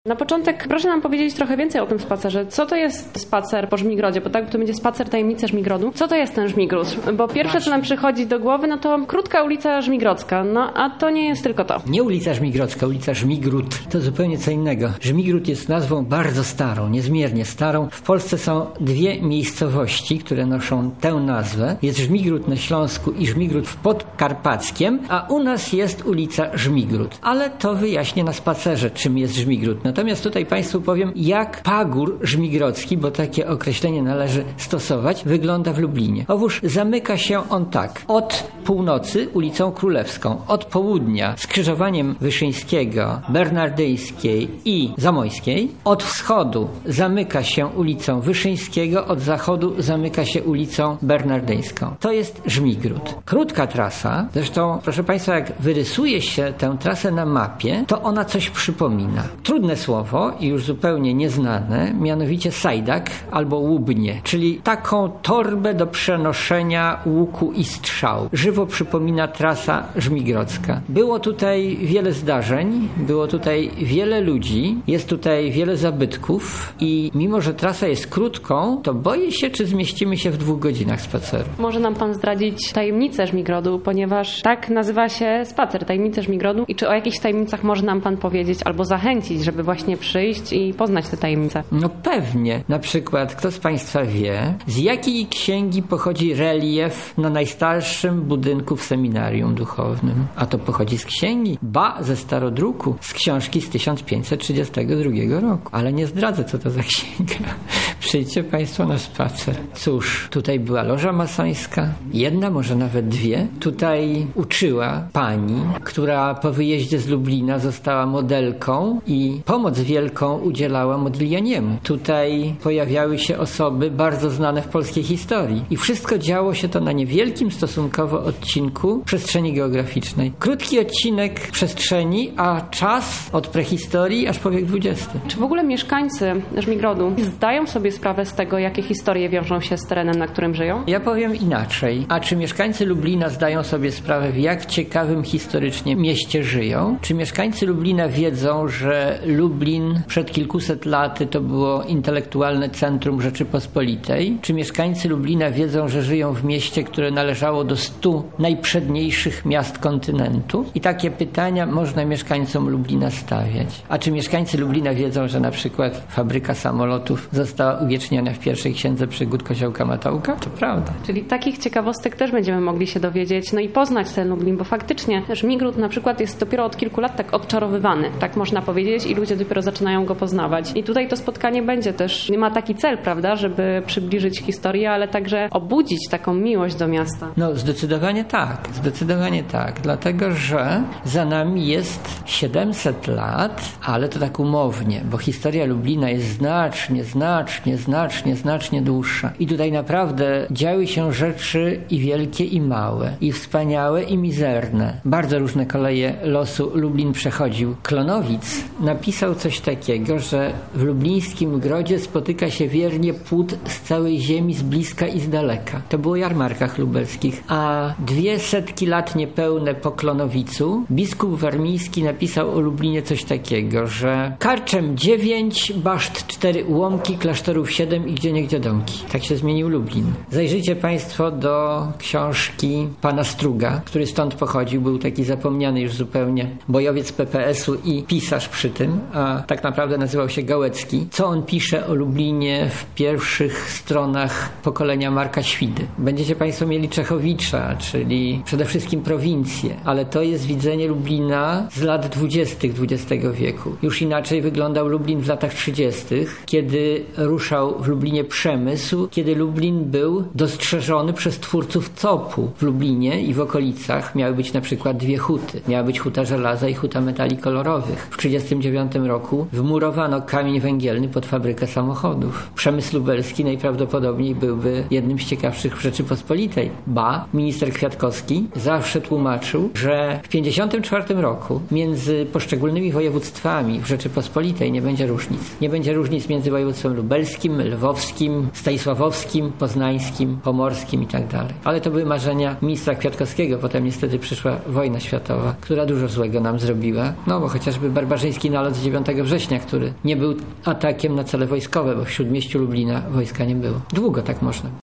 Na początek proszę nam powiedzieć trochę więcej o tym spacerze. Co to jest spacer po Żmigrodzie? Bo tak, to będzie spacer tajemnicy Żmigrodu. Co to jest ten Żmigród? Bo pierwsze, co nam przychodzi do głowy, no to krótka ulica Żmigrodzka. No, a to nie jest tylko to. Nie ulica Żmigrodzka, ulica Żmigród. To zupełnie co innego. Żmigród jest nazwą bardzo starą, niezmiernie starą. W Polsce są dwie miejscowości, które noszą tę nazwę. Jest Żmigród na Śląsku i Żmigród w Podkarpackiem, a u nas jest ulica Żmigród. Ale to wyjaśnię na spacerze, czym jest Żmigród. Natomiast tutaj Państwu powiem, jak pagór żmigrodzki, bo takie określenie należy stosować, wygląda w Lublinie. Otóż zamyka się on tak. Od północy ulicą Królewską, od południa skrzyżowaniem Wyszyńskiego, Bernardyńskiej i Zamojskiej. Od wschodu zamyka się ulicą Wyszyńskiego, od zachodu zamyka się ulicą Bernardyńską. To jest Żmigród. Krótka trasa, zresztą proszę Państwa, jak wyrysuje się tę trasę na mapie, to ona coś przypomina. Trudne słowo i już zupełnie nieznane, mianowicie sajdak albo łubnie, czyli taką torbę do przenoszenia łuku i strzał. Żywo przypomina trasa żmigrodzka. Było tutaj wiele zdarzeń, było tutaj wiele ludzi, jest tutaj wiele zabytków i mimo, że trasa jest krótką, to boję się, czy zmieścimy się w 2 godzinach spaceru. Może nam Pan zdradzić tajemnicę Żmigrodu, ponieważ tak nazywa się spacer, tajemnice Żmigrodu. I czy o jakichś tajemnicach może nam Pan powiedzieć albo zachęcić, żeby właśnie przyjść i poznać te tajemnice? No pewnie. Na przykład, kto z Państwa wie, z jakiej księgi pochodzi relief na najstarszym budynku w seminarium duchownym? A to pochodzi z księgi, ze starodruku, z książki z 1532 roku. Ale nie zdradzę, co to za księga. Przyjdźcie Państwo na spacer. Cóż, tutaj była loża masońska, jedna, może nawet 2. Tutaj uczyła pani, która po wyjeździe z Lublina została modelką i pomoc wielką udzielała Modiglianiemu. Tutaj pojawiały się osoby bardzo znane w polskiej historii. I wszystko działo się to na niewielkim stosunkowo odcinku przestrzeni geograficznej. Krótki odcinek przestrzeni, a czas od prehistorii aż po wiek XX. Czy w ogóle mieszkańcy Żmigrodu zdają sobie sprawę z tego, jakie historie wiążą się z terenem, na którym żyją? Ja powiem inaczej. A czy mieszkańcy Lublina zdają sobie sprawę, w jak ciekawym historycznie mieście żyją? Czy mieszkańcy Lublina wiedzą, że Lublin przed kilkuset laty to było intelektualne centrum Rzeczypospolitej? Czy mieszkańcy Lublina wiedzą, że żyją w mieście, które należało do 100 najprzedniejszych miast kontynentu? I takie pytania można mieszkańcom Lublina stawiać. A czy mieszkańcy Lublina wiedzą, że na przykład fabryka samolotów została uwieczniona w pierwszej księdze przygód Koziołka Matołka? To prawda. Czyli takich ciekawostek też będziemy mogli się dowiedzieć, no i poznać ten Lublin, bo faktycznie Żmigród na przykład jest dopiero od kilku lat tak odczarowywany, tak można powiedzieć, i ludzie dopiero zaczynają go poznawać. I tutaj to spotkanie będzie też, ma taki cel, prawda, żeby przybliżyć historię, ale także obudzić taką miłość do miasta. No zdecydowanie tak, dlatego że za nami jest 700 lat, ale to tak umownie, bo historia Lublina jest znacznie dłuższa. I tutaj naprawdę działy się rzeczy i wielkie, i małe, i wspaniałe, i mizerne. Bardzo różne koleje losu Lublin przechodził. Klonowic napisał coś takiego, że w lublińskim grodzie spotyka się wiernie płód z całej ziemi, z bliska i z daleka. To było o jarmarkach lubelskich. A 200 lat niepełne po Klonowicu biskup warmiński napisał o Lublinie coś takiego, że Karczem 9, baszt 4 ułomki, klasztorów 7 i gdzieniegdzie domki. Tak się zmienił Lublin. Zajrzyjcie Państwo do książki pana Struga, który stąd pochodził, był taki zapomniany już zupełnie bojowiec PPS-u i pisarz przy tym, a tak naprawdę nazywał się Gałecki. Co on pisze o Lublinie w pierwszych stronach pokolenia Marka Świdy. Będziecie Państwo mieli Czechowicza, czyli przede wszystkim prowincję, ale to jest widzenie Lublina z lat 20. XX wieku. Już inaczej wyglądał Lublin w latach 30., kiedy ruszał w Lublinie przemysł, kiedy Lublin był dostrzeżony przez twórców COP-u. W Lublinie i w okolicach miały być na przykład 2 huty. Miała być huta żelaza i huta metali kolorowych. W 1939 roku wmurowano kamień węgielny pod fabrykę samochodów. Przemysł lubelski najprawdopodobniej byłby jednym z ciekawszych w Rzeczypospolitej. Minister Kwiatkowski zawsze tłumaczył, że w 1954 roku między poszczególnymi województwami w Rzeczypospolitej nie będzie różnic. Nie będzie różnic między województwem lubelskim, krakowskim, lwowskim, stanisławowskim, poznańskim, pomorskim i tak dalej. Ale to były marzenia ministra Kwiatkowskiego. Potem niestety przyszła wojna światowa, która dużo złego nam zrobiła. No bo chociażby barbarzyński nalot z 9 września, który nie był atakiem na cele wojskowe, bo w śródmieściu Lublina wojska nie było. Długo tak można.